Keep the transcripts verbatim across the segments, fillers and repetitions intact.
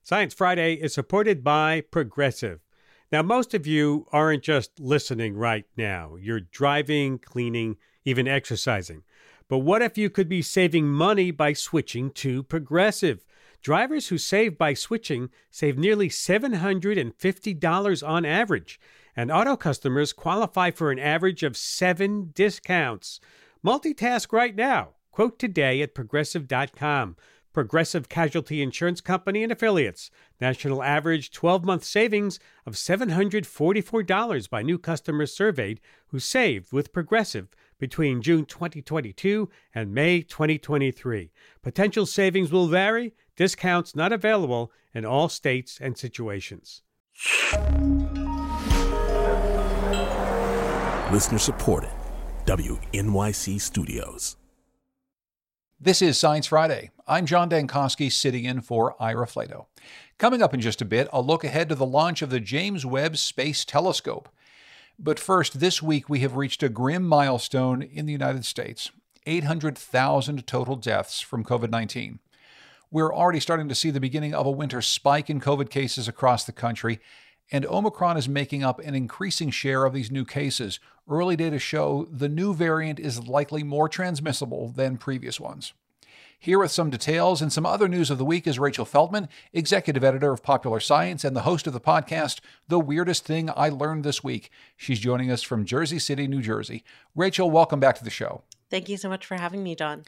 Science Friday is supported by Progressive. Now, most of you aren't just listening right now. You're driving, cleaning, even exercising. But what if you could be saving money by switching to Progressive? Drivers who save by switching save nearly seven hundred fifty dollars on average, and auto customers qualify for an average of seven discounts. Multitask right now. Quote today at progressive dot com. Progressive Casualty Insurance Company and Affiliates. National average twelve-month savings of seven hundred forty-four dollars by new customers surveyed who saved with Progressive between June twenty twenty-two and May twenty twenty-three. Potential savings will vary. Discounts not available in all states and situations. Listener supported. W N Y C Studios. This is Science Friday. I'm John Dankosky, sitting in for Ira Flato. Coming up in just a bit, a look ahead to the launch of the James Webb Space Telescope. But first, this week we have reached a grim milestone in the United States. eight hundred thousand total deaths from covid nineteen. We're already starting to see the beginning of a winter spike in COVID cases across the country, and Omicron is making up an increasing share of these new cases. Early data show the new variant is likely more transmissible than previous ones. Here with some details and some other news of the week is Rachel Feldman, executive editor of Popular Science and the host of the podcast, The Weirdest Thing I Learned This Week. She's joining us from Jersey City, New Jersey. Rachel, welcome back to the show. Thank you so much for having me, John.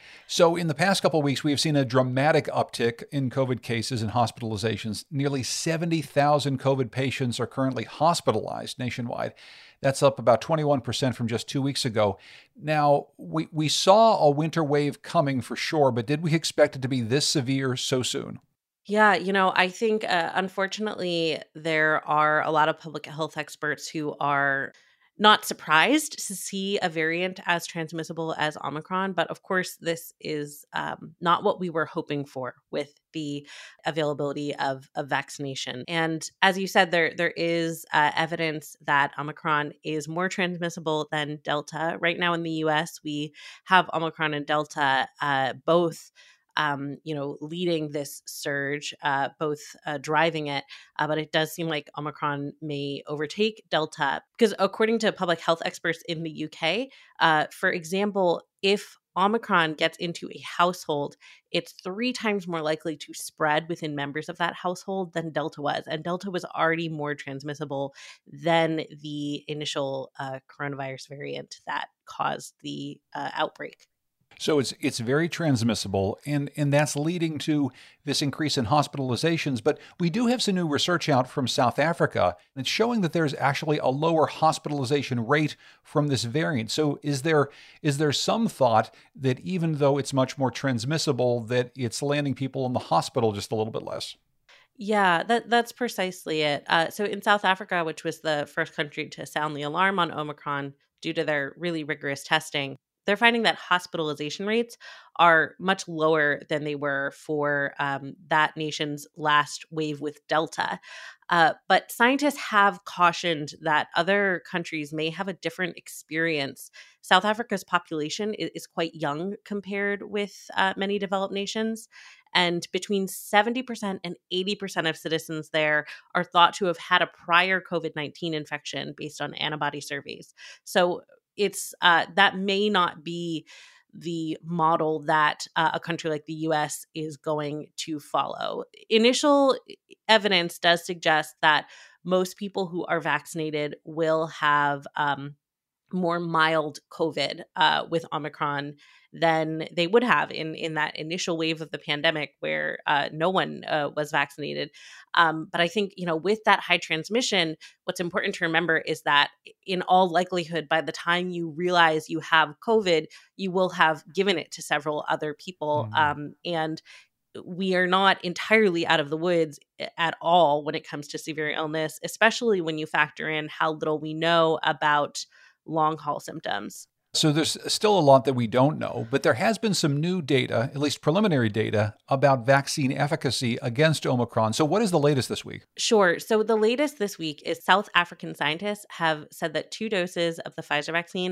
So in the past couple of weeks, we have seen a dramatic uptick in COVID cases and hospitalizations. Nearly seventy thousand COVID patients are currently hospitalized nationwide. That's up about twenty-one percent from just two weeks ago. Now, we, we saw a winter wave coming for sure, but did we expect it to be this severe so soon? Yeah, you know, I think, uh, unfortunately, there are a lot of public health experts who are not surprised to see a variant as transmissible as Omicron, but of course, this is um, not what we were hoping for with the availability of, of vaccination. And as you said, there there is uh, evidence that Omicron is more transmissible than Delta. Right now in the U S, we have Omicron and Delta uh, both Um, you know, leading this surge, uh, both uh, driving it. Uh, but it does seem like Omicron may overtake Delta because according to public health experts in the U K, uh, for example, if Omicron gets into a household, it's three times more likely to spread within members of that household than Delta was. And Delta was already more transmissible than the initial uh, coronavirus variant that caused the uh, outbreak. So it's it's very transmissible, and, and that's leading to this increase in hospitalizations. But we do have some new research out from South Africa that's showing that there's actually a lower hospitalization rate from this variant. So is there is there some thought that even though it's much more transmissible, that it's landing people in the hospital just a little bit less? Yeah, that that's precisely it. Uh, so in South Africa, which was the first country to sound the alarm on Omicron due to their really rigorous testing, they're finding that hospitalization rates are much lower than they were for um, that nation's last wave with Delta. Uh, but scientists have cautioned that other countries may have a different experience. South Africa's population is, is quite young compared with uh, many developed nations. And between seventy percent and eighty percent of citizens there are thought to have had a prior covid nineteen infection based on antibody surveys. So it's uh, that may not be the model that uh, a country like the U S is going to follow. Initial evidence does suggest that most people who are vaccinated will have um, more mild COVID uh, with Omicron than they would have in, in that initial wave of the pandemic where uh, no one uh, was vaccinated. Um, but I think, you know, with that high transmission, what's important to remember is that in all likelihood, by the time you realize you have COVID, you will have given it to several other people. Mm-hmm. Um, and we are not entirely out of the woods at all when it comes to severe illness, especially when you factor in how little we know about long haul symptoms. So there's still a lot that we don't know, but there has been some new data, at least preliminary data, about vaccine efficacy against Omicron. So what is the latest this week? Sure. So the latest this week is South African scientists have said that two doses of the Pfizer vaccine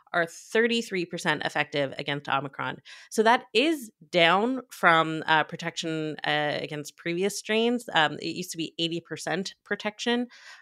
are thirty-three percent effective against Omicron. So that is down from uh, protection uh, against previous strains. Um, it used to be eighty percent protection.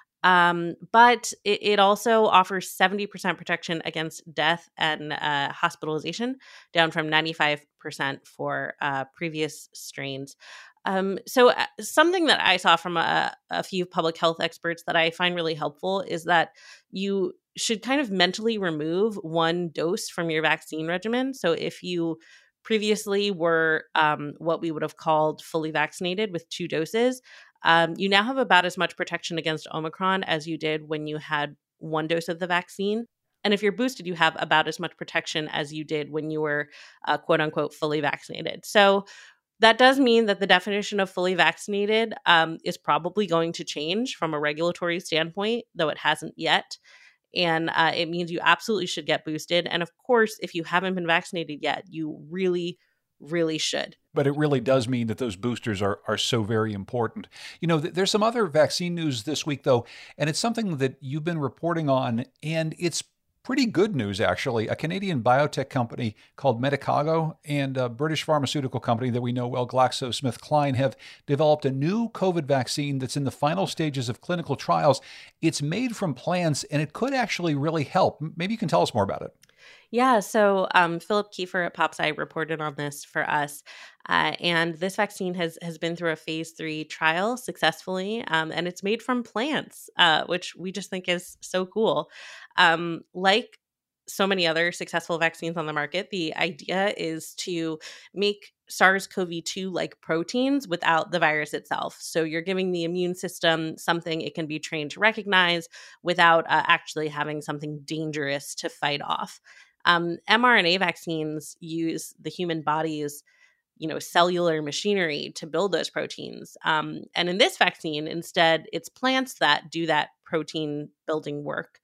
Um, but it, it also offers seventy percent protection against death and uh, hospitalization, down from ninety-five percent for uh, previous strains. Um, so uh, something that I saw from a, a few public health experts that I find really helpful is that you should kind of mentally remove one dose from your vaccine regimen. So if you previously were um, what we would have called fully vaccinated with two doses, um, you now have about as much protection against Omicron as you did when you had one dose of the vaccine. And if you're boosted, you have about as much protection as you did when you were uh, quote unquote fully vaccinated. So that does mean that the definition of fully vaccinated um, is probably going to change from a regulatory standpoint, though it hasn't yet. And uh, it means you absolutely should get boosted. And of course, if you haven't been vaccinated yet, you really, really should. But it really does mean that those boosters are, are so very important. You know, th- there's some other vaccine news this week, though, and it's something that you've been reporting on, and it's pretty good news, actually. A Canadian biotech company called Medicago and a British pharmaceutical company that we know well, GlaxoSmithKline, have developed a new COVID vaccine that's in the final stages of clinical trials. It's made from plants, and it could actually really help. Maybe you can tell us more about it. Yeah, so um, Philip Kiefer at PopSci reported on this for us, uh, and this vaccine has has been through a phase three trial successfully, um, and it's made from plants, uh, which we just think is so cool. Um, like so many other successful vaccines on the market, the idea is to make SARS-C o V two like proteins without the virus itself. So you're giving the immune system something it can be trained to recognize without uh, actually having something dangerous to fight off. Um, mRNA vaccines use the human body's, you know, cellular machinery to build those proteins. Um, and in this vaccine, instead, it's plants that do that protein building work.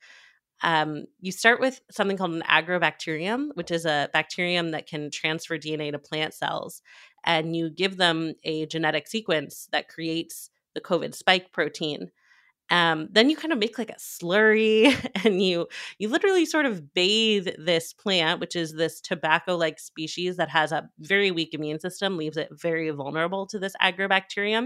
Um, you start with something called an agrobacterium, which is a bacterium that can transfer D N A to plant cells. And you give them a genetic sequence that creates the COVID spike protein. Um, then you kind of make like a slurry, and you you literally sort of bathe this plant, which is this tobacco-like species that has a very weak immune system, leaves it very vulnerable to this agrobacterium.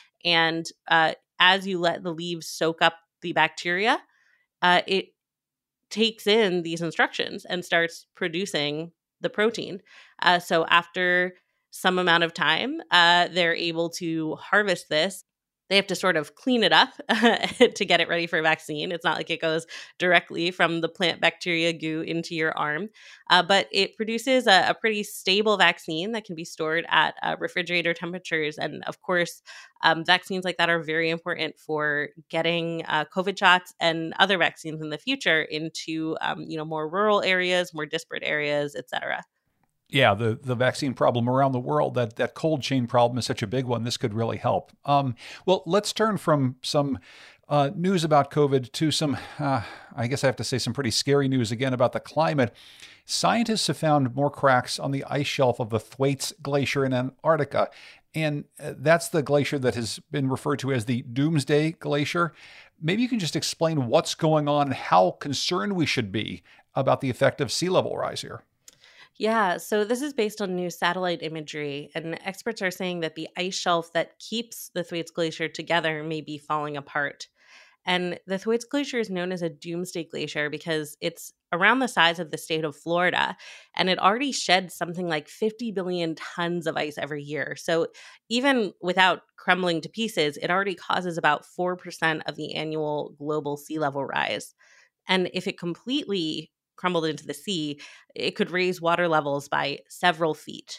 And uh, as you let the leaves soak up the bacteria, uh, it takes in these instructions and starts producing the protein. Uh, so after some amount of time, uh, they're able to harvest this. They have to sort of clean it up to get it ready for a vaccine. It's not like it goes directly from the plant bacteria goo into your arm, uh, but it produces a, a pretty stable vaccine that can be stored at uh, refrigerator temperatures. And of course, um, vaccines like that are very important for getting uh, COVID shots and other vaccines in the future into um, you know, more rural areas, more disparate areas, et cetera. Yeah, the, the vaccine problem around the world, that, that cold chain problem is such a big one. This could really help. Um, well, let's turn from some uh, news about COVID to some, uh, I guess I have to say, some pretty scary news again about the climate. Scientists have found more cracks on the ice shelf of the Thwaites Glacier in Antarctica. And that's the glacier that has been referred to as the Doomsday Glacier. Maybe you can just explain what's going on and how concerned we should be about the effect of sea level rise here. Yeah, so this is based on new satellite imagery, and experts are saying that the ice shelf that keeps the Thwaites Glacier together may be falling apart. And the Thwaites Glacier is known as a doomsday glacier because it's around the size of the state of Florida, and it already sheds something like fifty billion tons of ice every year. So even without crumbling to pieces, it already causes about four percent of the annual global sea level rise. And if it completely crumbled into the sea, it could raise water levels by several feet.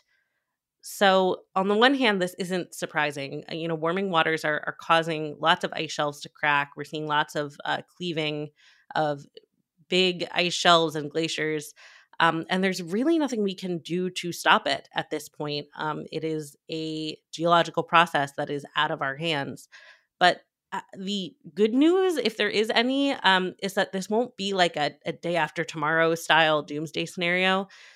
So on the one hand, this isn't surprising. You know, warming waters are, are causing lots of ice shelves to crack. We're seeing lots of uh, cleaving of big ice shelves and glaciers. Um, and there's really nothing we can do to stop it at this point. Um, it is a geological process that is out of our hands. But Uh, the good news, if there is any, um, is that this won't be like a, a day after tomorrow style doomsday scenario.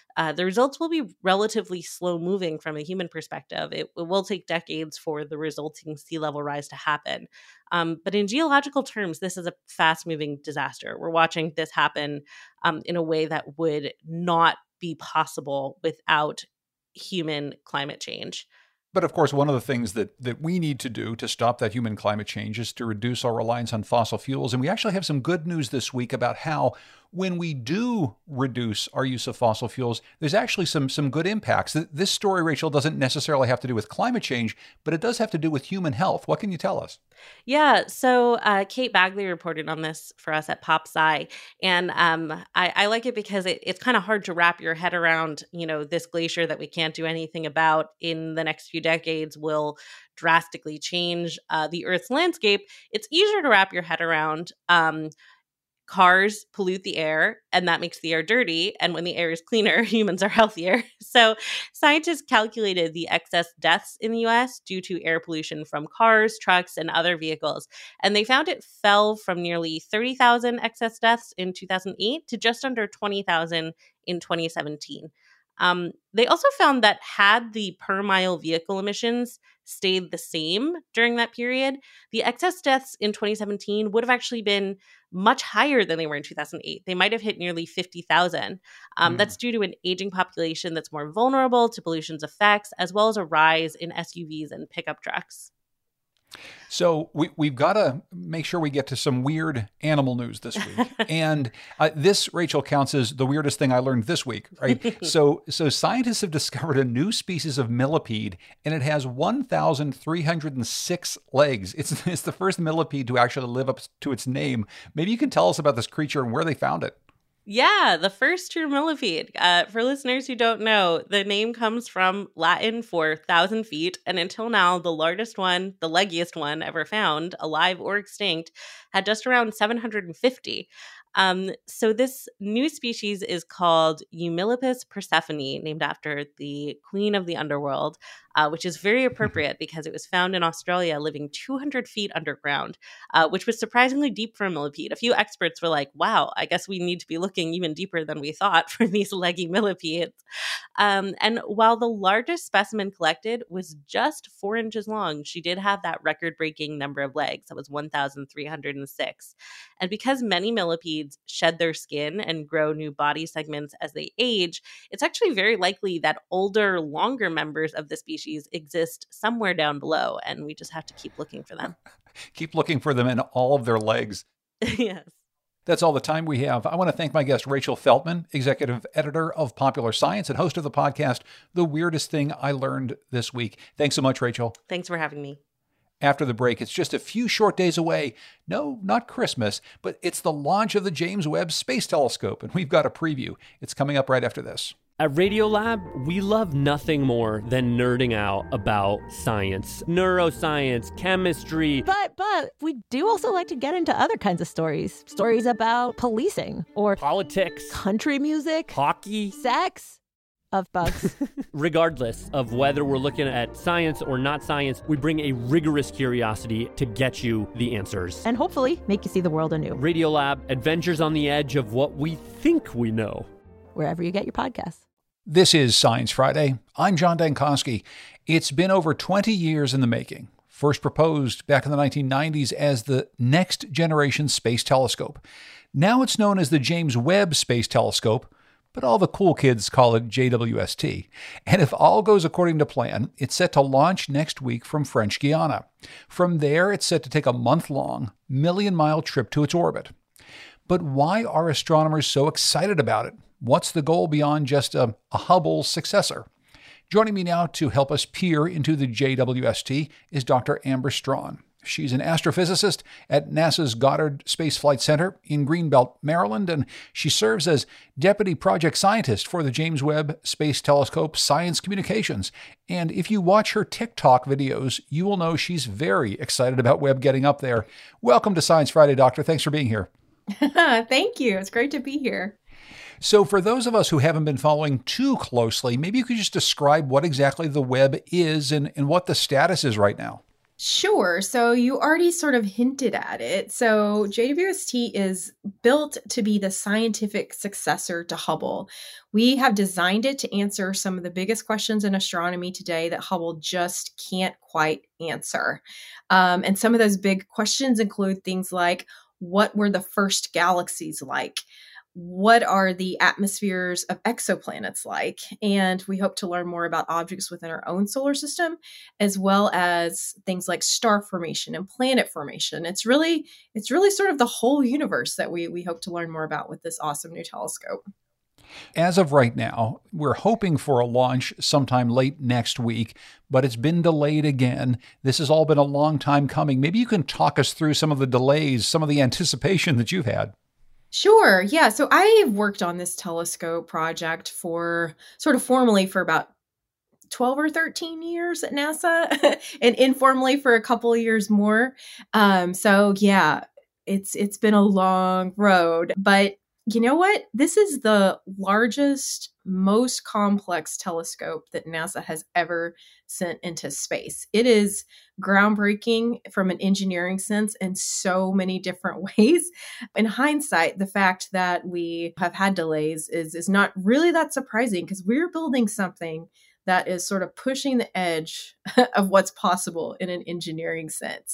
uh, the results will be relatively slow moving from a human perspective. It, it will take decades for the resulting sea level rise to happen. Um, but in geological terms, this is a fast moving disaster. We're watching this happen um, in a way that would not be possible without human climate change. But of course, one of the things that, that we need to do to stop that human climate change is to reduce our reliance on fossil fuels. And we actually have some good news this week about how when we do reduce our use of fossil fuels, there's actually some, some good impacts. This story, Rachel, doesn't necessarily have to do with climate change, but it does have to do with human health. What can you tell us? Yeah, so uh, Kate Bagley reported on this for us at PopSci, and um, I, I like it because it, it's kind of hard to wrap your head around, you know, this glacier that we can't do anything about in the next few decades will drastically change uh, the Earth's landscape. It's easier to wrap your head around. Um, Cars pollute the air, and that makes the air dirty. And when the air is cleaner, humans are healthier. So scientists calculated the excess deaths in the U S due to air pollution from cars, trucks, and other vehicles. And they found it fell from nearly thirty thousand excess deaths in two thousand eight to just under twenty thousand in twenty seventeen. Um, they also found that had the per mile vehicle emissions stayed the same during that period, the excess deaths in twenty seventeen would have actually been much higher than they were in two thousand eight. They might have hit nearly fifty thousand. Um, mm. That's due to an aging population that's more vulnerable to pollution's effects, as well as a rise in S U Vs and pickup trucks. So we, we've got to make sure we get to some weird animal news this week. And uh, this, Rachel, counts as the weirdest thing I learned this week, right? so so scientists have discovered a new species of millipede, and it has one thousand three hundred six legs. It's, it's the first millipede to actually live up to its name. Maybe you can tell us about this creature and where they found it. Yeah, the first true millipede. Uh, for listeners who don't know, the name comes from Latin for thousand feet, and until now, the largest one, the leggiest one ever found, alive or extinct, had just around seven hundred fifty. Um, so this new species is called Eumillipus persephone, named after the queen of the underworld, uh, which is very appropriate because it was found in Australia living two hundred feet underground, uh, which was surprisingly deep for a millipede. A few experts were like, wow, I guess we need to be looking even deeper than we thought for these leggy millipedes. Um, and while the largest specimen collected was just four inches long, she did have that record-breaking number of legs. That was one thousand three hundred six. And because many millipedes shed their skin and grow new body segments as they age, it's actually very likely that older, longer members of the species exist somewhere down below, and we just have to keep looking for them. Keep looking for them in all of their legs. Yes. That's all the time we have. I want to thank my guest, Rachel Feltman, executive editor of Popular Science and host of the podcast, The Weirdest Thing I Learned This Week. Thanks so much, Rachel. Thanks for having me. After the break, it's just a few short days away. No, not Christmas, but it's the launch of the James Webb Space Telescope, and we've got a preview. It's coming up right after this. At Radiolab, we love nothing more than nerding out about science, neuroscience, chemistry. But, but we do also like to get into other kinds of stories. Stories about policing or politics, country music, hockey, sex. Of bugs. Regardless of whether we're looking at science or not science, we bring a rigorous curiosity to get you the answers. And hopefully make you see the world anew. Radiolab, adventures on the edge of what we think we know. Wherever you get your podcasts. This is Science Friday. I'm John Dankosky. It's been over twenty years in the making. First proposed back in the nineteen nineties as the Next Generation Space Telescope. Now it's known as the James Webb Space Telescope, but all the cool kids call it J W S T. And if all goes according to plan, it's set to launch next week from French Guiana. From there, it's set to take a month-long, million-mile trip to its orbit. But why are astronomers so excited about it? What's the goal beyond just a, a Hubble successor? Joining me now to help us peer into the J W S T is Doctor Amber Strawn. She's an astrophysicist at NASA's Goddard Space Flight Center in Greenbelt, Maryland, and she serves as deputy project scientist for the James Webb Space Telescope Science Communications. And if you watch her TikTok videos, you will know she's very excited about Webb getting up there. Welcome to Science Friday, Doctor. Thanks for being here. Thank you. It's great to be here. So for those of us who haven't been following too closely, maybe you could just describe what exactly the Webb is and, and what the status is right now. Sure. So you already sort of hinted at it. So J W S T is built to be the scientific successor to Hubble. We have designed it to answer some of the biggest questions in astronomy today that Hubble just can't quite answer. Um, and some of those big questions include things like, what were the first galaxies like? What are the atmospheres of exoplanets like? And we hope to learn more about objects within our own solar system, as well as things like star formation and planet formation. It's really, it's really sort of the whole universe that we, we hope to learn more about with this awesome new telescope. As of right now, we're hoping for a launch sometime late next week, but it's been delayed again. This has all been a long time coming. Maybe you can talk us through some of the delays, some of the anticipation that you've had. Sure. Yeah. So I've worked on this telescope project for sort of formally for about twelve or thirteen years at NASA and informally for a couple of years more. Um, so yeah, it's it's been a long road, but you know what? This is the largest, most complex telescope that NASA has ever sent into space. It is groundbreaking from an engineering sense in so many different ways. In hindsight, the fact that we have had delays is, is not really that surprising because we're building something that is sort of pushing the edge of what's possible in an engineering sense.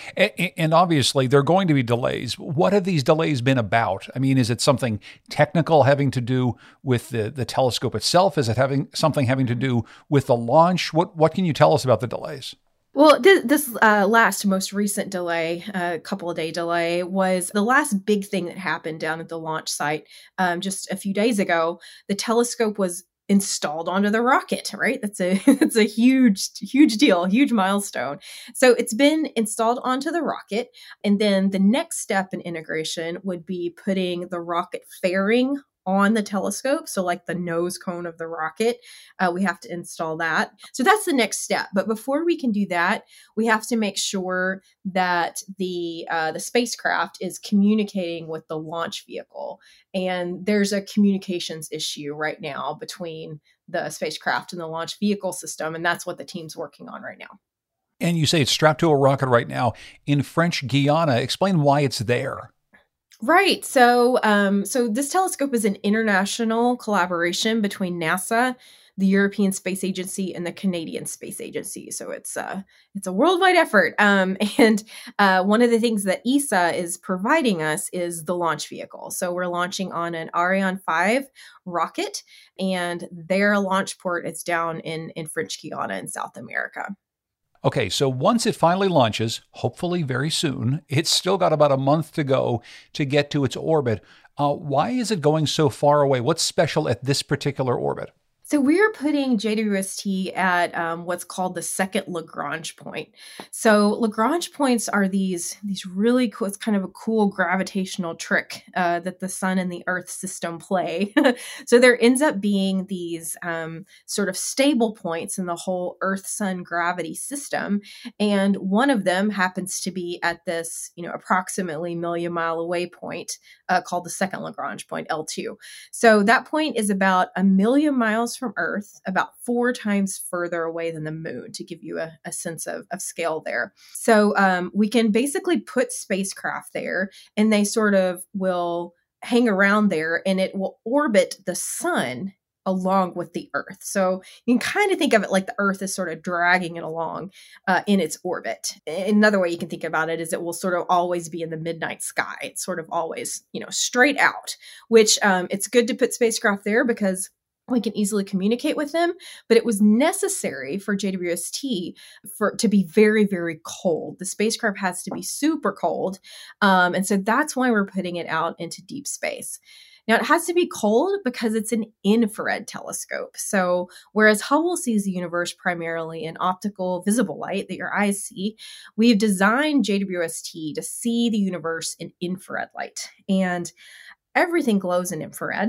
And obviously, there are going to be delays. What have these delays been about? I mean, is it something technical having to do with the, the telescope itself? Is it having something having to do with the launch? What what can you tell us about the delays? Well, th- this uh, last, most recent delay, a uh, couple of day delay, was the last big thing that happened down at the launch site um, just a few days ago. The telescope was installed onto the rocket, right? That's a that's a huge, huge deal, huge milestone. So it's been installed onto the rocket. And then the next step in integration would be putting the rocket fairing on the telescope. So like the nose cone of the rocket, uh, we have to install that. So that's the next step. But before we can do that, we have to make sure that the uh, the spacecraft is communicating with the launch vehicle. And there's a communications issue right now between the spacecraft and the launch vehicle system. And that's what the team's working on right now. And you say it's strapped to a rocket right now in French Guiana. Explain why it's there. Right. So, um, so this telescope is an international collaboration between NASA, the European Space Agency, and the Canadian Space Agency. So it's a it's a worldwide effort. Um, and uh, one of the things that E S A is providing us is the launch vehicle. So we're launching on an Ariane five rocket, and their launch port is down in in French Guiana in South America. Okay, so once it finally launches, hopefully very soon, it's still got about a month to go to get to its orbit. Uh, why is it going so far away? What's special at this particular orbit? So we're putting J W S T at um, what's called the second Lagrange point. So Lagrange points are these, these really cool, it's kind of a cool gravitational trick uh, that the sun and the Earth system play. So there ends up being these um, sort of stable points in the whole Earth-Sun gravity system. And one of them happens to be at this, you know, approximately million mile away point uh, called the second Lagrange point, L two. So that point is about a million miles from Earth, about four times further away than the moon, to give you a, a sense of, of scale there. So um, we can basically put spacecraft there, and they sort of will hang around there, and it will orbit the sun along with the Earth. So you can kind of think of it like the Earth is sort of dragging it along uh, in its orbit. Another way you can think about it is it will sort of always be in the midnight sky. It's sort of always, you know, straight out, which um, it's good to put spacecraft there because we can easily communicate with them, but it was necessary for J W S T for to be very, very cold. The spacecraft has to be super cold. Um, and so that's why we're putting it out into deep space. Now, it has to be cold because it's an infrared telescope. So whereas Hubble sees the universe primarily in optical visible light that your eyes see, we've designed J W S T to see the universe in infrared light. And everything glows in infrared,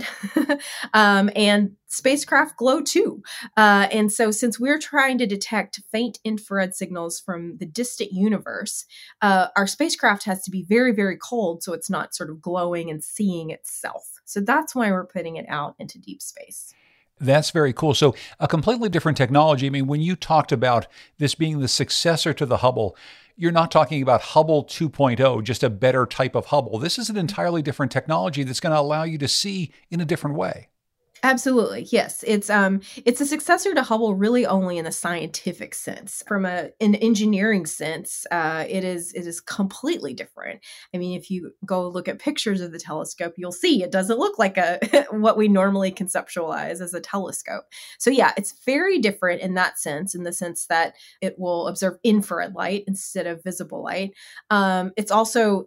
um, and spacecraft glow too. Uh, and so since we're trying to detect faint infrared signals from the distant universe, uh, our spacecraft has to be very, very cold so it's not sort of glowing and seeing itself. So that's why we're putting it out into deep space. That's very cool. So a completely different technology. I mean, when you talked about this being the successor to the Hubble, you're not talking about Hubble two point oh, just a better type of Hubble. This is an entirely different technology that's going to allow you to see in a different way. Absolutely. Yes. It's um it's a successor to Hubble really only in a scientific sense. From a an engineering sense, uh it is it is completely different. I mean, if you go look at pictures of the telescope, you'll see it doesn't look like a what we normally conceptualize as a telescope. So yeah, it's very different in that sense, in the sense that it will observe infrared light instead of visible light. Um, it's also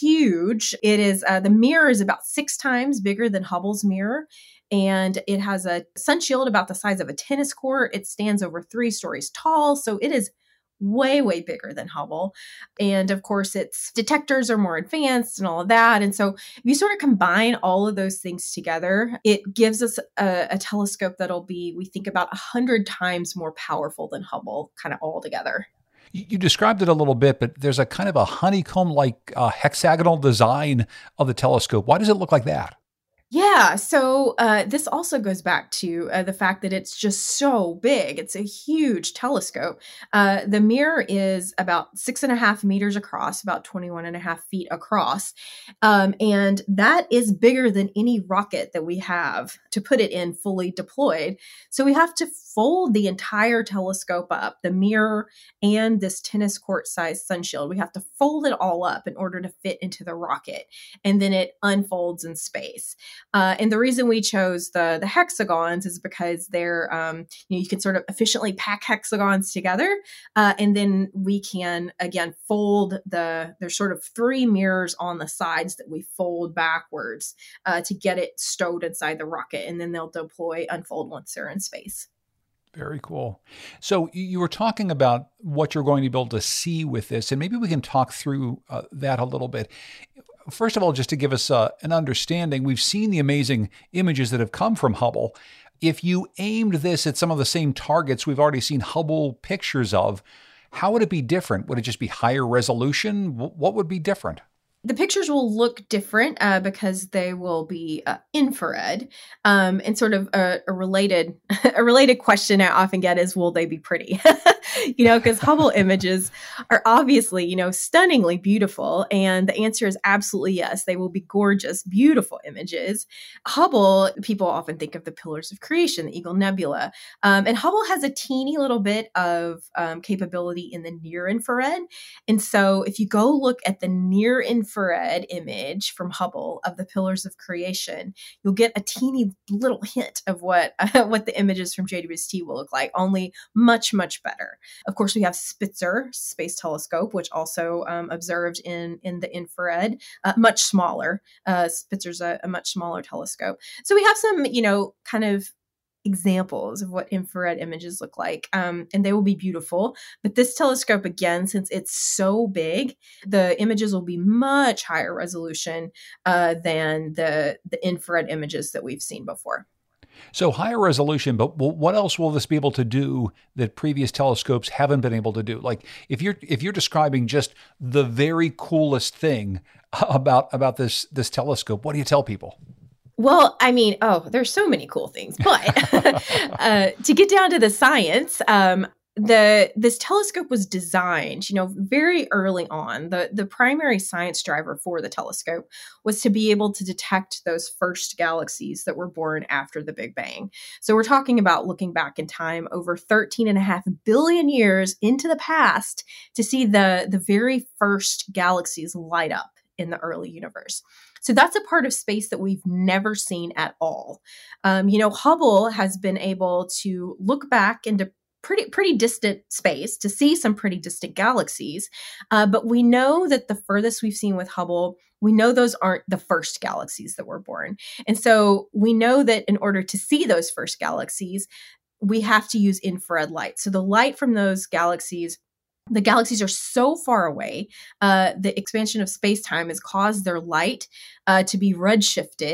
huge. It is uh, the mirror is about six times bigger than Hubble's mirror. And it has a sun shield about the size of a tennis court. It stands over three stories tall. So it is way, way bigger than Hubble. And of course, its detectors are more advanced and all of that. And so if you sort of combine all of those things together, it gives us a, a telescope that'll be, we think, about one hundred times more powerful than Hubble, kind of all together. You described it a little bit, but there's a kind of a honeycomb-like uh, hexagonal design of the telescope. Why does it look like that? Yeah, so uh, this also goes back to uh, the fact that it's just so big. It's a huge telescope. Uh, the mirror is about six and a half meters across, about twenty-one and a half feet across. Um, and that is bigger than any rocket that we have to put it in fully deployed. So we have to fold the entire telescope up, the mirror and this tennis court sized sun shield. We have to fold it all up in order to fit into the rocket. And then it unfolds in space. Uh, and the reason we chose the the hexagons is because they're, um, you know, you can sort of efficiently pack hexagons together. Uh, and then we can, again, fold the, there's sort of three mirrors on the sides that we fold backwards uh, to get it stowed inside the rocket. And then they'll deploy, unfold once they're in space. Very cool. So you were talking about what you're going to be able to see with this, and maybe we can talk through uh, that a little bit. First of all, just to give us uh, an understanding, we've seen the amazing images that have come from Hubble. If you aimed this at some of the same targets we've already seen Hubble pictures of, how would it be different? Would it just be higher resolution? What would be different? The pictures will look different uh, because they will be uh, infrared. Um, and sort of a, a related a related question I often get is, will they be pretty? You know, because Hubble images are obviously, you know, stunningly beautiful. And the answer is absolutely yes. They will be gorgeous, beautiful images. Hubble, people often think of the pillars of creation, the Eagle Nebula. Um, and Hubble has a teeny little bit of um, capability in the near infrared. And so if you go look at the near infrared image from Hubble of the pillars of creation, you'll get a teeny little hint of what, uh, what the images from J W S T will look like, only much, much better. Of course, we have Spitzer Space Telescope, which also um, observed in, in the infrared, uh, much smaller. Uh, Spitzer's a, a much smaller telescope. So we have some, you know, kind of examples of what infrared images look like, um, and they will be beautiful. But this telescope, again, since it's so big, the images will be much higher resolution uh, than the, the infrared images that we've seen before. So higher resolution, but what else will this be able to do that previous telescopes haven't been able to do? Like if you're if you're describing just the very coolest thing about about this this telescope, what do you tell people? Well, I mean, oh, there's so many cool things, but uh, to get down to the science, um, the this telescope was designed, you know, very early on. The the primary science driver for the telescope was to be able to detect those first galaxies that were born after the Big Bang. So we're talking about looking back in time over thirteen and a half billion years into the past to see the the very first galaxies light up in the early universe. So that's a part of space that we've never seen at all. Um, you know, Hubble has been able to look back into pretty pretty distant space to see some pretty distant galaxies. Uh, but we know that the furthest we've seen with Hubble, we know those aren't the first galaxies that were born. And so we know that in order to see those first galaxies, we have to use infrared light. So the light from those galaxies, the galaxies are so far away, uh, the expansion of space-time has caused their light uh, to be redshifted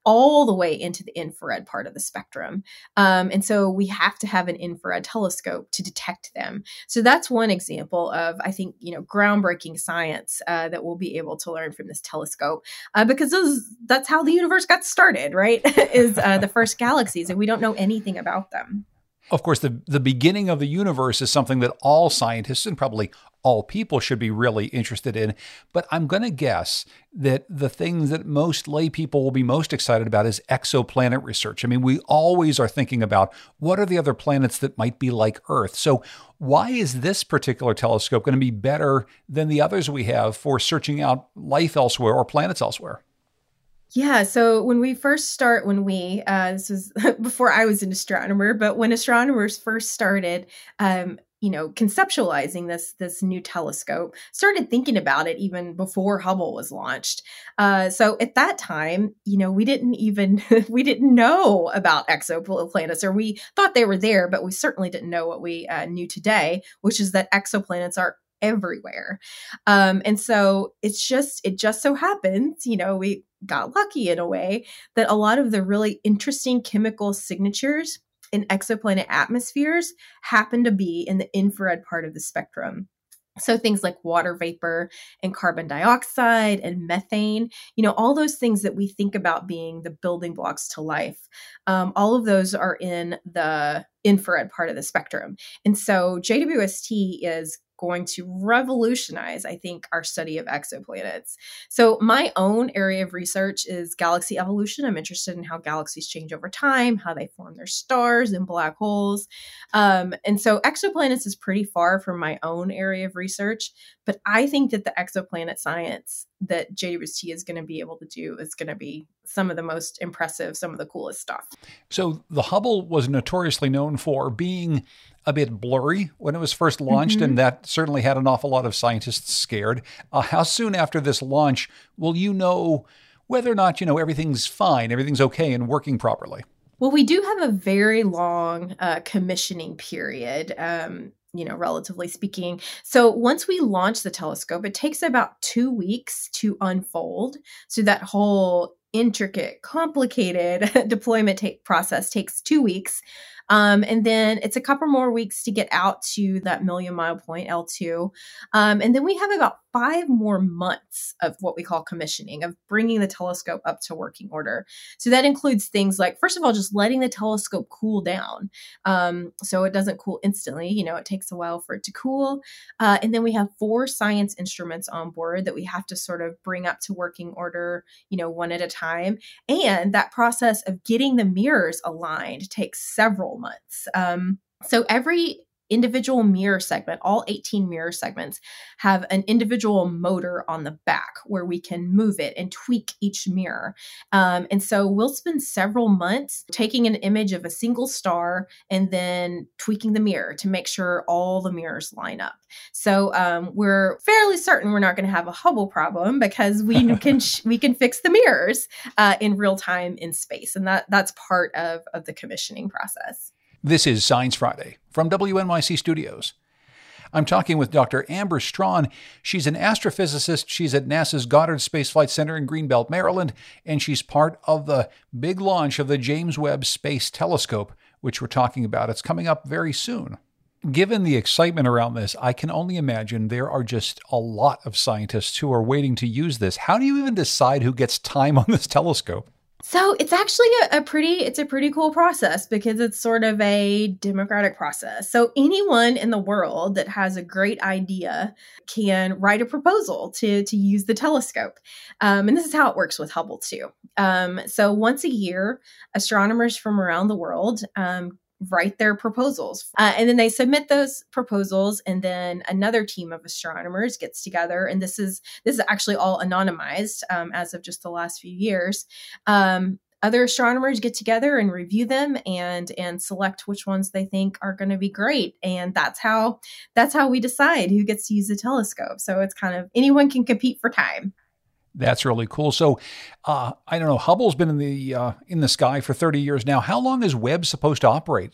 all the way into the infrared part of the spectrum. Um, and so we have to have an infrared telescope to detect them. So that's one example of, I think, you know, groundbreaking science uh, that we'll be able to learn from this telescope, uh, because those, that's how the universe got started, right? is uh, the first galaxies, and we don't know anything about them. Of course, the, the beginning of the universe is something that all scientists and probably all people should be really interested in. But I'm going to guess that the things that most lay people will be most excited about is exoplanet research. I mean, we always are thinking about what are the other planets that might be like Earth. So why is this particular telescope going to be better than the others we have for searching out life elsewhere or planets elsewhere? Yeah, so when we first start, when we, uh, this was before I was an astronomer, but when astronomers first started, um, you know, conceptualizing this this new telescope, started thinking about it even before Hubble was launched. Uh, so at that time, you know, we didn't even, we didn't know about exoplanets, or we thought they were there, but we certainly didn't know what we uh, knew today, which is that exoplanets are everywhere. Um, and so it's just, it just so happens, you know, we got lucky in a way that a lot of the really interesting chemical signatures in exoplanet atmospheres happen to be in the infrared part of the spectrum. So things like water vapor and carbon dioxide and methane, you know, all those things that we think about being the building blocks to life, um, all of those are in the infrared part of the spectrum. And so J W S T is going to revolutionize, I think, our study of exoplanets. So my own area of research is galaxy evolution. I'm interested in how galaxies change over time, how they form their stars and black holes. Um, and so exoplanets is pretty far from my own area of research, but I think that the exoplanet science that J W S T is going to be able to do is going to be some of the most impressive, some of the coolest stuff. So the Hubble was notoriously known for being a bit blurry when it was first launched, mm-hmm. and that certainly had an awful lot of scientists scared. Uh, how soon after this launch will you know whether or not, you know, everything's fine, everything's okay and working properly? Well, we do have a very long uh, commissioning period, um, you know, relatively speaking. So once we launch the telescope, it takes about two weeks to unfold. So that whole intricate, complicated deployment ta- process takes two weeks. Um, and then it's a couple more weeks to get out to that million mile point, L two. Um, and then we have about five more months of what we call commissioning, of bringing the telescope up to working order. So that includes things like, first of all, just letting the telescope cool down. Um, so it doesn't cool instantly, you know, it takes a while for it to cool. Uh, and then we have four science instruments on board that we have to sort of bring up to working order, you know, one at a time. And that process of getting the mirrors aligned takes several months. Um, so every individual mirror segment, all eighteen mirror segments, have an individual motor on the back where we can move it and tweak each mirror. Um, and so we'll spend several months taking an image of a single star and then tweaking the mirror to make sure all the mirrors line up. So um, we're fairly certain we're not going to have a Hubble problem because we can sh- we can fix the mirrors uh, in real time in space, and that that's part of of the commissioning process. This is Science Friday from W N Y C Studios. I'm talking with Doctor Amber Strachan. She's an astrophysicist. She's at NASA's Goddard Space Flight Center in Greenbelt, Maryland, and she's part of the big launch of the James Webb Space Telescope, which we're talking about. It's coming up very soon. Given the excitement around this, I can only imagine there are just a lot of scientists who are waiting to use this. How do you even decide who gets time on this telescope? So it's actually a, a pretty, it's a pretty cool process because it's sort of a democratic process. So anyone in the world that has a great idea can write a proposal to, to use the telescope. Um, and this is how it works with Hubble too. Um, so once a year, astronomers from around the world um, write their proposals. Uh, and then they submit those proposals, and then another team of astronomers gets together. And this is this is actually all anonymized um, as of just the last few years. Um, other astronomers get together and review them and and select which ones they think are going to be great. And that's how that's how we decide who gets to use the telescope. So it's kind of anyone can compete for time. That's really cool. So, uh, I don't know, Hubble's been in the uh, in the sky for thirty years now. How long is Webb supposed to operate?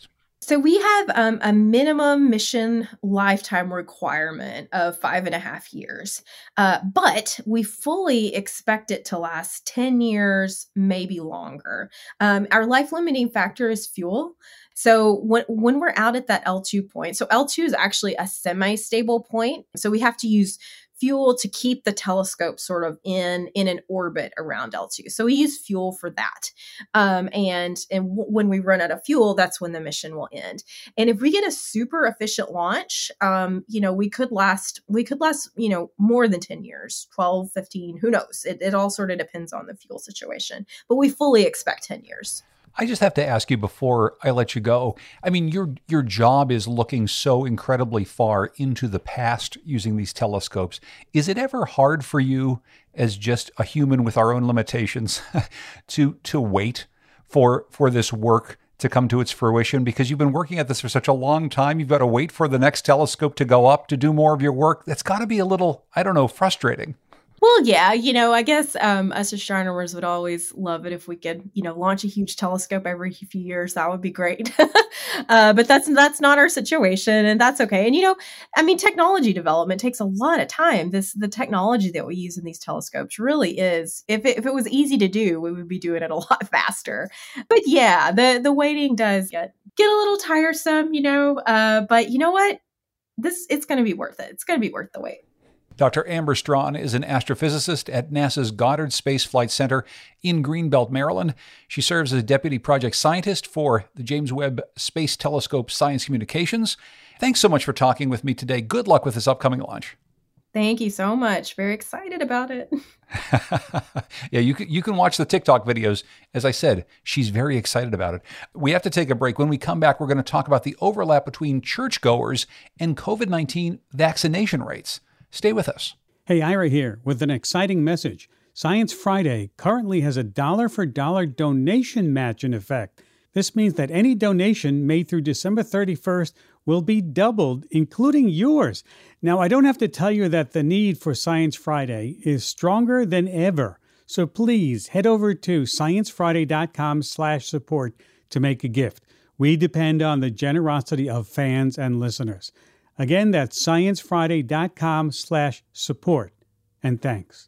So we have um, a minimum mission lifetime requirement of five and a half years, uh, but we fully expect it to last ten years, maybe longer. Um, our life limiting factor is fuel. So when, when we're out at that L two point, so L two is actually a semi-stable point. So we have to use fuel to keep the telescope sort of in in an orbit around L two. So we use fuel for that. Um, and and w- when we run out of fuel, that's when the mission will end. And if we get a super efficient launch, um, you know, we could last, we could last, you know, more than ten years, twelve, fifteen, who knows? It, it all sort of depends on the fuel situation, but we fully expect ten years. I just have to ask you before I let you go. I mean, your your job is looking so incredibly far into the past using these telescopes. Is it ever hard for you as just a human with our own limitations to to wait for for this work to come to its fruition? Because you've been working at this for such a long time. You've got to wait for the next telescope to go up to do more of your work. That's got to be a little, I don't know, frustrating. Well, yeah, you know, I guess um, us astronomers would always love it if we could, you know, launch a huge telescope every few years. That would be great. uh, but that's that's not our situation, and that's okay. And you know, I mean, technology development takes a lot of time. This the technology that we use in these telescopes really is. If it, if it was easy to do, we would be doing it a lot faster. But yeah, the the waiting does get get a little tiresome, you know. Uh, but you know what? This it's going to be worth it. It's going to be worth the wait. Doctor Amber Strawn is an astrophysicist at NASA's Goddard Space Flight Center in Greenbelt, Maryland. She serves as deputy project scientist for the James Webb Space Telescope Science Communications. Thanks so much for talking with me today. Good luck with this upcoming launch. Thank you so much. Very excited about it. Yeah, you can, you can watch the TikTok videos. As I said, she's very excited about it. We have to take a break. When we come back, we're going to talk about the overlap between churchgoers and COVID nineteen vaccination rates. Stay with us. Hey, Ira here with an exciting message. Science Friday currently has a dollar for dollar donation match in effect. This means that any donation made through December thirty-first will be doubled, including yours. Now, I don't have to tell you that the need for Science Friday is stronger than ever. So please head over to sciencefriday.com slash support to make a gift. We depend on the generosity of fans and listeners. Again, that's sciencefriday.com slash support. And thanks.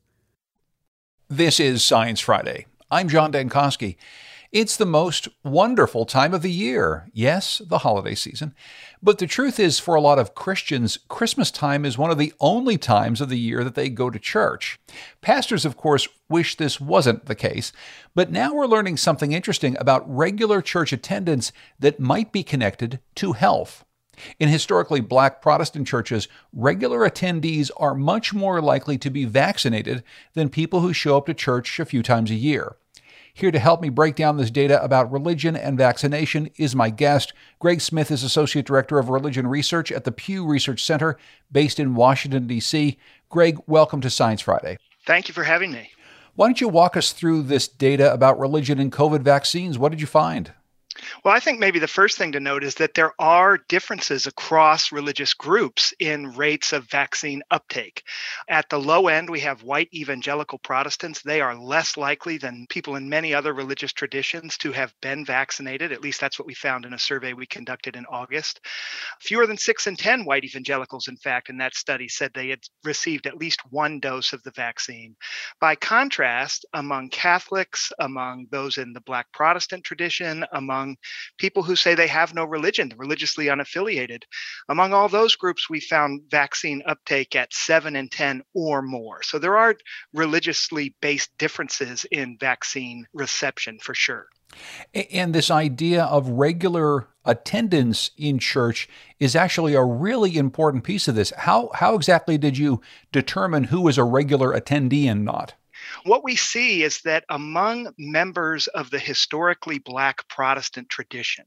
This is Science Friday. I'm John Dankosky. It's the most wonderful time of the year. Yes, the holiday season. But the truth is, for a lot of Christians, Christmas time is one of the only times of the year that they go to church. Pastors, of course, wish this wasn't the case. But now we're learning something interesting about regular church attendance that might be connected to health. In historically Black Protestant churches, regular attendees are much more likely to be vaccinated than people who show up to church a few times a year. Here to help me break down this data about religion and vaccination is my guest. Greg Smith is Associate Director of Religion Research at the Pew Research Center, based in Washington, D C Greg, welcome to Science Friday. Thank you for having me. Why don't you walk us through this data about religion and COVID vaccines? What did you find? Well, I think maybe the first thing to note is that there are differences across religious groups in rates of vaccine uptake. At the low end, we have white evangelical Protestants. They are less likely than people in many other religious traditions to have been vaccinated. At least that's what we found in a survey we conducted in August. Fewer than six in ten white evangelicals, in fact, in that study said they had received at least one dose of the vaccine. By contrast, among Catholics, among those in the Black Protestant tradition, among people who say they have no religion, religiously unaffiliated. Among all those groups, we found vaccine uptake at seven in ten or more. So there are religiously based differences in vaccine reception for sure. And this idea of regular attendance in church is actually a really important piece of this. How, how exactly did you determine who was a regular attendee and not? What we see is that among members of the historically Black Protestant tradition,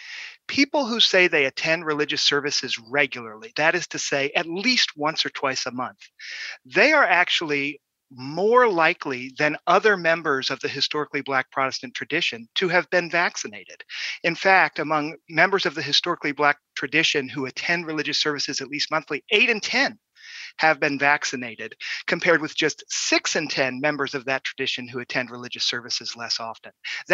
people who say they attend religious services regularly, that is to say, at least once or twice a month, they are actually more likely than other members of the historically Black Protestant tradition to have been vaccinated. In fact, among members of the historically Black tradition who attend religious services at least monthly, eight in ten have been vaccinated, compared with just six in ten members of that tradition who attend religious services less often. That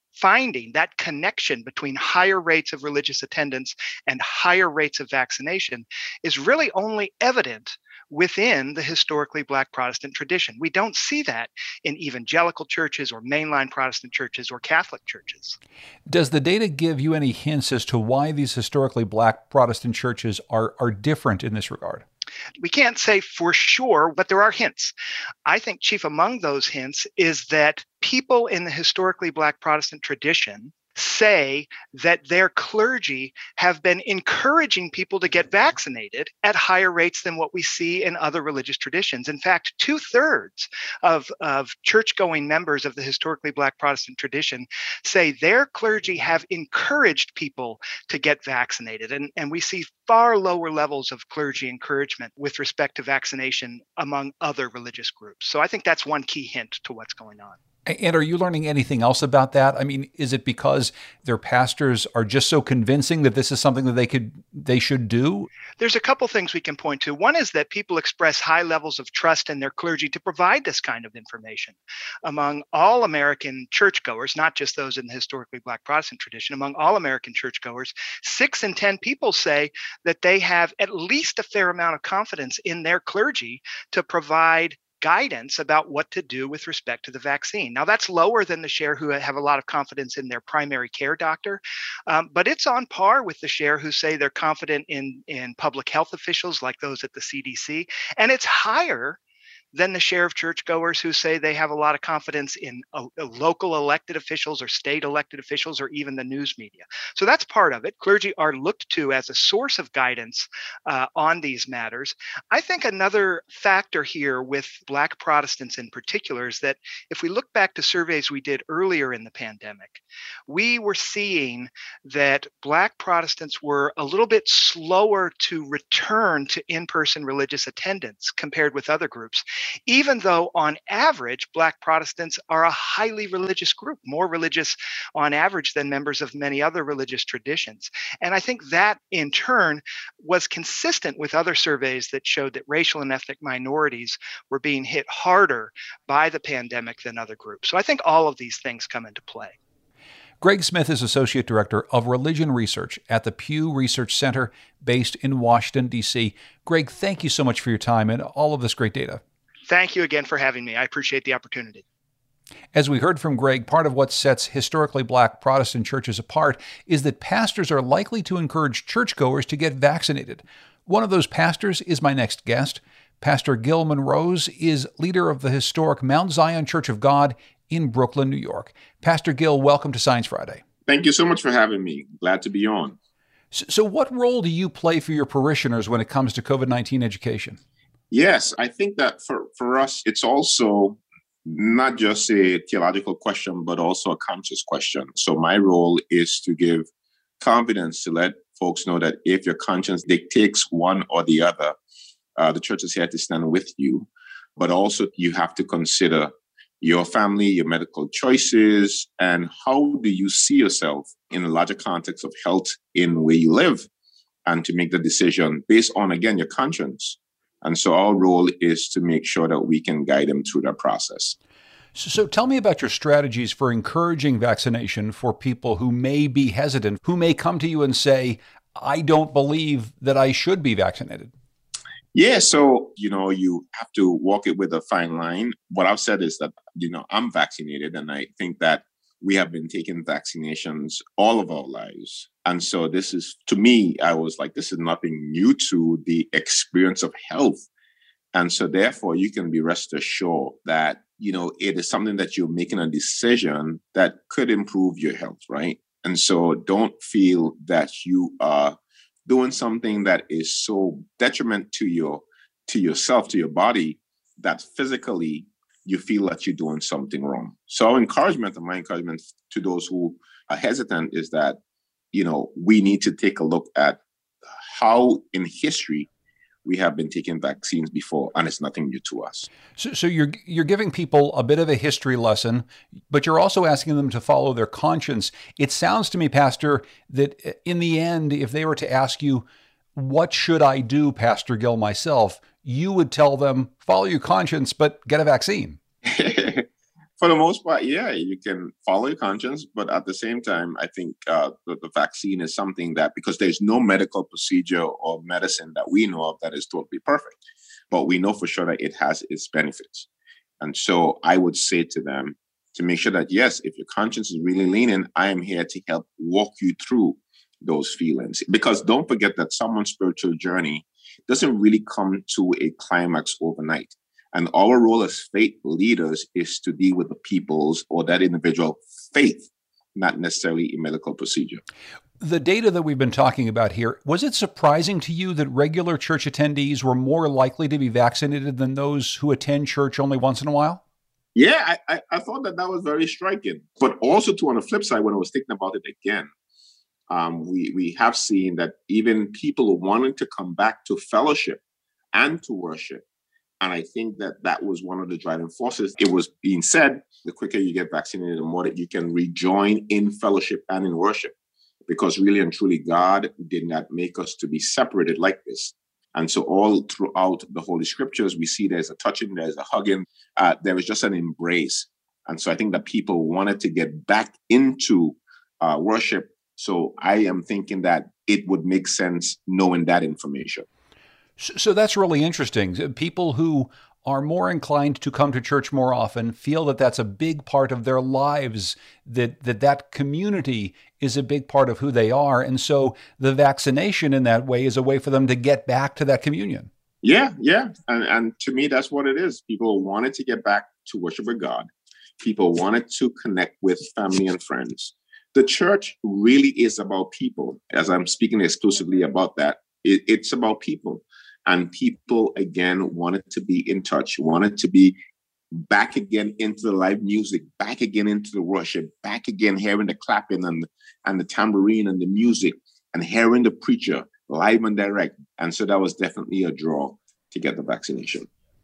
finding, that connection between higher rates of religious attendance and higher rates of vaccination is really only evident within the historically Black Protestant tradition. We don't see that in evangelical churches or mainline Protestant churches or Catholic churches. Does the data give you any hints as to why these historically Black Protestant churches are, are different in this regard? We can't say for sure, but there are hints. I think chief among those hints is that people in the historically Black Protestant tradition say that their clergy have been encouraging people to get vaccinated at higher rates than what we see in other religious traditions. In fact, two-thirds of, of church-going members of the historically Black Protestant tradition say their clergy have encouraged people to get vaccinated. And, and we see far lower levels of clergy encouragement with respect to vaccination among other religious groups. So I think that's one key hint to what's going on. And are you learning anything else about that? I mean, is it because their pastors are just so convincing that this is something that they could, they should do? There's a couple things we can point to. One is that people express high levels of trust in their clergy to provide this kind of information. Among all American churchgoers, not just those in the historically Black Protestant tradition, among all American churchgoers, six in ten people say that they have at least a fair amount of confidence in their clergy to provide guidance about what to do with respect to the vaccine. Now, that's lower than the share who have a lot of confidence in their primary care doctor, um, but it's on par with the share who say they're confident in, in public health officials like those at the C D C, and it's higher than the share of churchgoers who say they have a lot of confidence in uh, local elected officials or state elected officials or even the news media. So that's part of it. Clergy are looked to as a source of guidance uh, on these matters. I think another factor here with Black Protestants in particular is that if we look back to surveys we did earlier in the pandemic, we were seeing that Black Protestants were a little bit slower to return to in-person religious attendance compared with other groups, even though on average, Black Protestants are a highly religious group, more religious on average than members of many other religious traditions. And I think that in turn was consistent with other surveys that showed that racial and ethnic minorities were being hit harder by the pandemic than other groups. So I think all of these things come into play. Greg Smith is Associate Director of Religion Research at the Pew Research Center based in Washington, D C. Greg, thank you so much for your time and all of this great data. Thank you again for having me. I appreciate the opportunity. As we heard from Greg, part of what sets historically Black Protestant churches apart is that pastors are likely to encourage churchgoers to get vaccinated. One of those pastors is my next guest. Pastor Gil Monrose is leader of the historic Mount Zion Church of God in Brooklyn, New York. Pastor Gil, welcome to Science Friday. Thank you so much for having me. Glad to be on. So, so what role do you play for your parishioners when it comes to COVID nineteen education? Yes, I think that for, for us, it's also not just a theological question, but also a conscious question. So my role is to give confidence to let folks know that if your conscience dictates one or the other, uh, the church is here to stand with you. But also you have to consider your family, your medical choices, and how do you see yourself in the larger context of health in where you live, and to make the decision based on, again, your conscience. And so our role is to make sure that we can guide them through that process. So, so tell me about your strategies for encouraging vaccination for people who may be hesitant, who may come to you and say, I don't believe that I should be vaccinated. Yeah, so, you know, you have to walk it with a fine line. What I've said is that, you know, I'm vaccinated, and I think that we have been taking vaccinations all of our lives. And so this is, to me, I was like, this is nothing new to the experience of health. And so therefore, you can be rest assured that, you know, it is something that you're making a decision that could improve your health, right? And so don't feel that you are doing something that is so detriment to your, to yourself, to your body, that physically you feel that you're doing something wrong. So our encouragement and my encouragement to those who are hesitant is that, you know, we need to take a look at how in history we have been taking vaccines before, and it's nothing new to us. So, so you're you're giving people a bit of a history lesson, but you're also asking them to follow their conscience. It sounds to me, Pastor, that in the end, if they were to ask you, what should I do, Pastor Gil, myself, you would tell them, follow your conscience, but get a vaccine. For the most part, yeah, you can follow your conscience, but at the same time, I think uh, the, the vaccine is something that, because there's no medical procedure or medicine that we know of that is totally perfect, but we know for sure that it has its benefits. And so I would say to them to make sure that, yes, if your conscience is really leaning, I am here to help walk you through those feelings. Because don't forget that someone's spiritual journey doesn't really come to a climax overnight. And our role as faith leaders is to deal with the people's or that individual faith, not necessarily a medical procedure. The data that we've been talking about here, was it surprising to you that regular church attendees were more likely to be vaccinated than those who attend church only once in a while? Yeah, I, I, I thought that that was very striking. But also, too, on the flip side, when I was thinking about it again, um, we, we have seen that even people wanting to come back to fellowship and to worship, and I think that that was one of the driving forces. It was being said, the quicker you get vaccinated, the more that you can rejoin in fellowship and in worship. Because really and truly, God did not make us to be separated like this. And so all throughout the Holy Scriptures, we see there's a touching, there's a hugging, uh, there is just an embrace. And so I think that people wanted to get back into uh, worship. So I am thinking that it would make sense knowing that information. So that's really interesting. People who are more inclined to come to church more often feel that that's a big part of their lives, that that, that community is a big part of who they are. And so the vaccination in that way is a way for them to get back to that communion. Yeah, yeah. And, and to me, that's what it is. People wanted to get back to worship with God. People wanted to connect with family and friends. The church really is about people. As I'm speaking exclusively about that, it, it's about people. And people, again, wanted to be in touch, wanted to be back again into the live music, back again into the worship, back again hearing the clapping and, and the tambourine and the music, and hearing the preacher live and direct. And so that was definitely a draw to get the vaccination.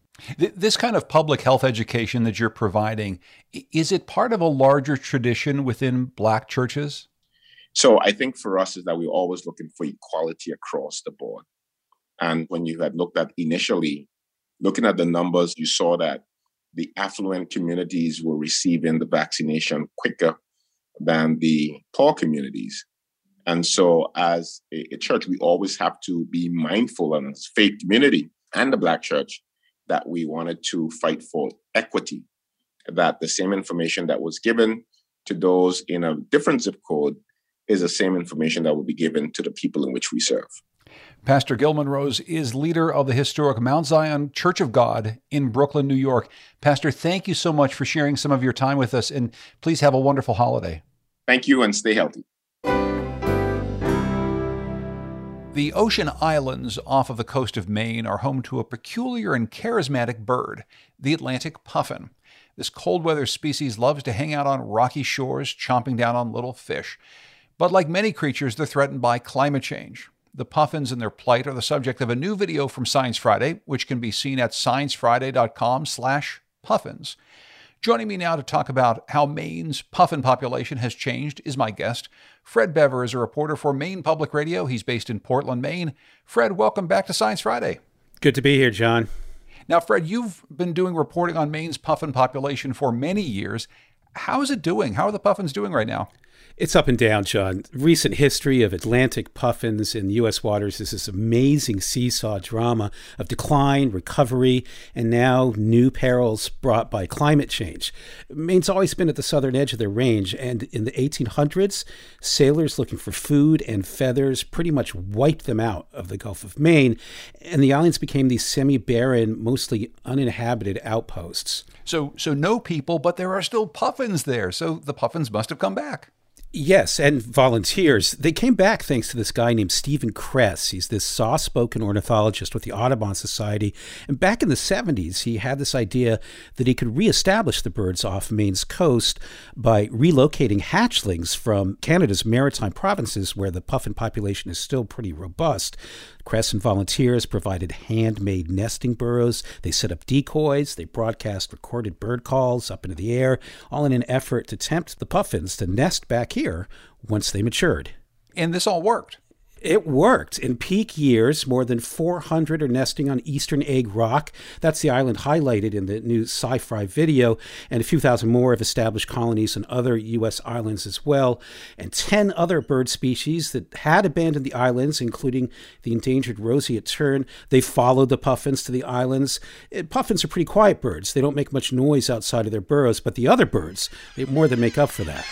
This kind of public health education that you're providing, is it part of a larger tradition within Black churches? So I think for us is that we're always looking for equality across the board. And when you had looked at initially, looking at the numbers, you saw that the affluent communities were receiving the vaccination quicker than the poor communities. And so as a, a church, we always have to be mindful, and as faith community and the Black church, that we wanted to fight for equity, that the same information that was given to those in a different zip code is the same information that will be given to the people in which we serve. Pastor Gil Monrose is leader of the historic Mount Zion Church of God in Brooklyn, New York. Pastor, thank you so much for sharing some of your time with us, and please have a wonderful holiday. Thank you, and stay healthy. The Ocean Islands off of the coast of Maine are home to a peculiar and charismatic bird, the Atlantic puffin. This cold-weather species loves to hang out on rocky shores, chomping down on little fish. But like many creatures, they're threatened by climate change. The puffins and their plight are the subject of a new video from Science Friday, which can be seen at sciencefriday.com slash puffins. Joining me now to talk about how Maine's puffin population has changed is my guest. Fred Bever is a reporter for Maine Public Radio. He's based in Portland, Maine. Fred, welcome back to Science Friday. Good to be here, John. Now, Fred, you've been doing reporting on Maine's puffin population for many years. How is it doing? How are the puffins doing right now? It's up and down, John. Recent history of Atlantic puffins in U S waters is this amazing seesaw drama of decline, recovery, and now new perils brought by climate change. Maine's always been at the southern edge of their range, and in the eighteen hundreds, sailors looking for food and feathers pretty much wiped them out of the Gulf of Maine, and the islands became these semi-barren, mostly uninhabited outposts. So, so no people, but there are still puffins there, so the puffins must have come back. Yes, and volunteers. They came back thanks to this guy named Stephen Kress. He's this soft-spoken ornithologist with the Audubon Society. And back in the seventies, he had this idea that he could reestablish the birds off Maine's coast by relocating hatchlings from Canada's maritime provinces, where the puffin population is still pretty robust. Kress and volunteers provided handmade nesting burrows. They set up decoys. They broadcast recorded bird calls up into the air, all in an effort to tempt the puffins to nest back here once they matured. And this all worked. It worked. In peak years, more than four hundred are nesting on Eastern Egg Rock. That's the island highlighted in the new sci-fi video. And a few thousand more have established colonies on other U S islands as well. And ten other bird species that had abandoned the islands, including the endangered roseate tern, they followed the puffins to the islands. Puffins are pretty quiet birds. They don't make much noise outside of their burrows, but the other birds, they more than make up for that.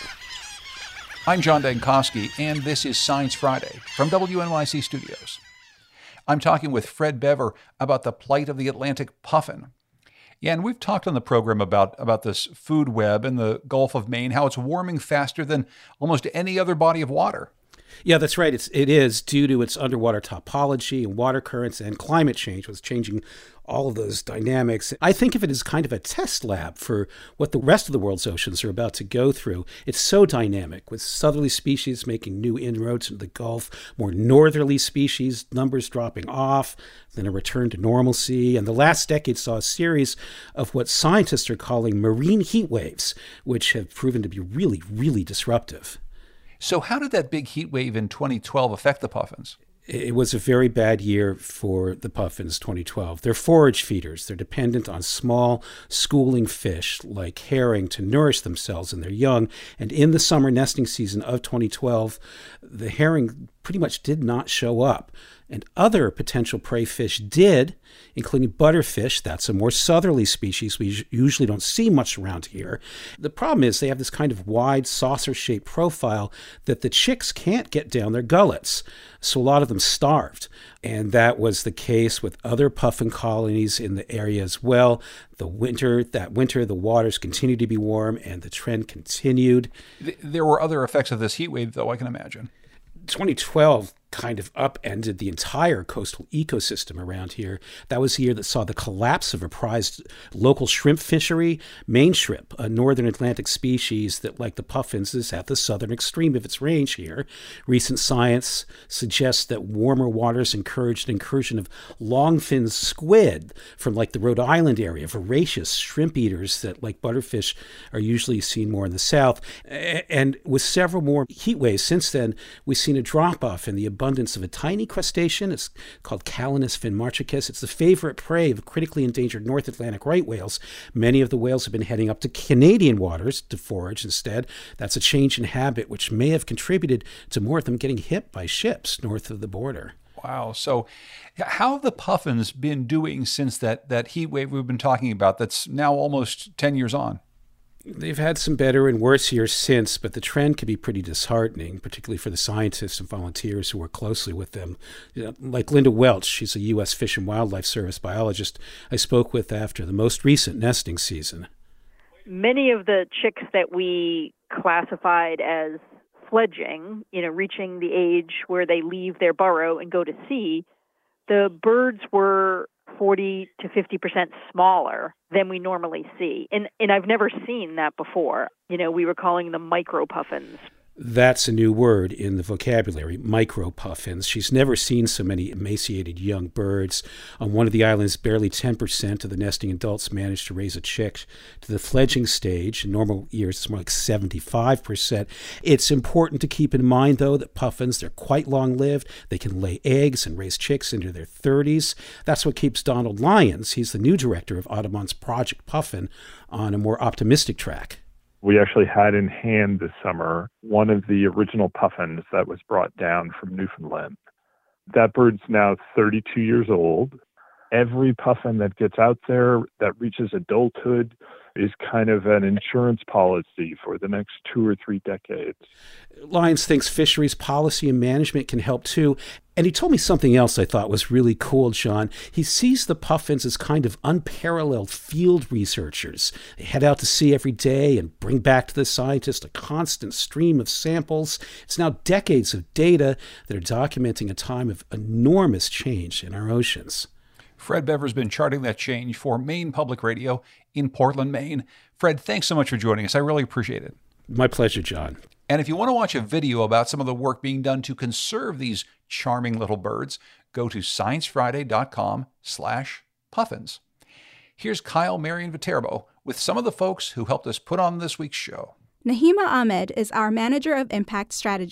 I'm John Dankosky, and this is Science Friday from W N Y C Studios. I'm talking with Fred Bever about the plight of the Atlantic puffin. Yeah, and we've talked on the program about, about this food web in the Gulf of Maine, how it's warming faster than almost any other body of water. Yeah, that's right. It's, it is due to its underwater topology and water currents and climate change, was changing all of those dynamics. I think of it as kind of a test lab for what the rest of the world's oceans are about to go through. It's so dynamic, with southerly species making new inroads into the Gulf, more northerly species, numbers dropping off, then a return to normalcy. And the last decade saw a series of what scientists are calling marine heat waves, which have proven to be really, really disruptive. So how did that big heat wave in twenty twelve affect the puffins? It was a very bad year for the puffins, twenty twelve. They're forage feeders. They're dependent on small, schooling fish like herring to nourish themselves and their young. And in the summer nesting season of twenty twelve, the herring pretty much did not show up. And other potential prey fish did, including butterfish. That's a more southerly species we usually don't see much around here. The problem is they have this kind of wide saucer-shaped profile that the chicks can't get down their gullets. So a lot of them starved. And that was the case with other puffin colonies in the area as well. The winter, that winter, the waters continued to be warm and the trend continued. There were other effects of this heat wave, though, I can imagine. twenty twelve kind of upended the entire coastal ecosystem around here. That was the year that saw the collapse of a prized local shrimp fishery, Maine shrimp, a northern Atlantic species that, like the puffins, is at the southern extreme of its range here. Recent science suggests that warmer waters encouraged an incursion of long-finned squid from like the Rhode Island area, voracious shrimp eaters that, like butterfish, are usually seen more in the south. And with several more heat waves since then, we've seen a drop-off in the abundance of a tiny crustacean. It's called Calanus finmarchicus. It's the favorite prey of critically endangered North Atlantic right whales. Many of the whales have been heading up to Canadian waters to forage instead. That's a change in habit, which may have contributed to more of them getting hit by ships north of the border. Wow. So how have the puffins been doing since that, that heat wave we've been talking about that's now almost ten years on? They've had some better and worse years since, but the trend can be pretty disheartening, particularly for the scientists and volunteers who work closely with them. You know, like Linda Welch, she's a U S Fish and Wildlife Service biologist I spoke with after the most recent nesting season. Many of the chicks that we classified as fledging, you know, reaching the age where they leave their burrow and go to sea, the birds were forty to fifty percent smaller than we normally see. And and I've never seen that before. You know, we were calling them micropuffins. That's a new word in the vocabulary, micropuffins. She's never seen so many emaciated young birds. On one of the islands, barely ten percent of the nesting adults managed to raise a chick to the fledging stage. In normal years, it's more like seventy-five percent. It's important to keep in mind, though, that puffins, they're quite long-lived. They can lay eggs and raise chicks into their thirties. That's what keeps Donald Lyons, he's the new director of Audubon's Project Puffin, on a more optimistic track. We actually had in hand this summer one of the original puffins that was brought down from Newfoundland. That bird's now thirty-two years old. Every puffin that gets out there that reaches adulthood is kind of an insurance policy for the next two or three decades. Lyons thinks fisheries policy and management can help too. And he told me something else I thought was really cool, John. He sees the puffins as kind of unparalleled field researchers. They head out to sea every day and bring back to the scientist a constant stream of samples. It's now decades of data that are documenting a time of enormous change in our oceans. Fred Bever's been charting that change for Maine Public Radio in Portland, Maine. Fred, thanks so much for joining us. I really appreciate it. My pleasure, John. And if you want to watch a video about some of the work being done to conserve these charming little birds, go to sciencefriday.com slash puffins. Here's Kyle Marion Viterbo with some of the folks who helped us put on this week's show. Nahima Ahmed is our Manager of Impact Strategy.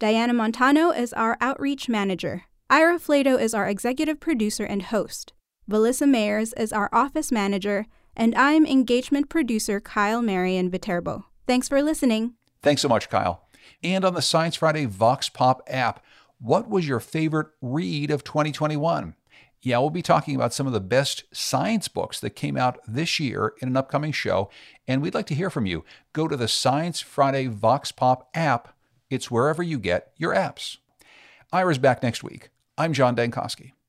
Diana Montano is our outreach manager. Ira Flato is our executive producer and host. Valissa Mayers is our office manager, and I'm engagement producer Kyle Marion Viterbo. Thanks for listening. Thanks so much, Kyle. And on the Science Friday Vox Pop app, what was your favorite read of twenty twenty-one? Yeah, we'll be talking about some of the best science books that came out this year in an upcoming show, and we'd like to hear from you. Go to the Science Friday Vox Pop app. It's wherever you get your apps. Ira's back next week. I'm John Dankosky.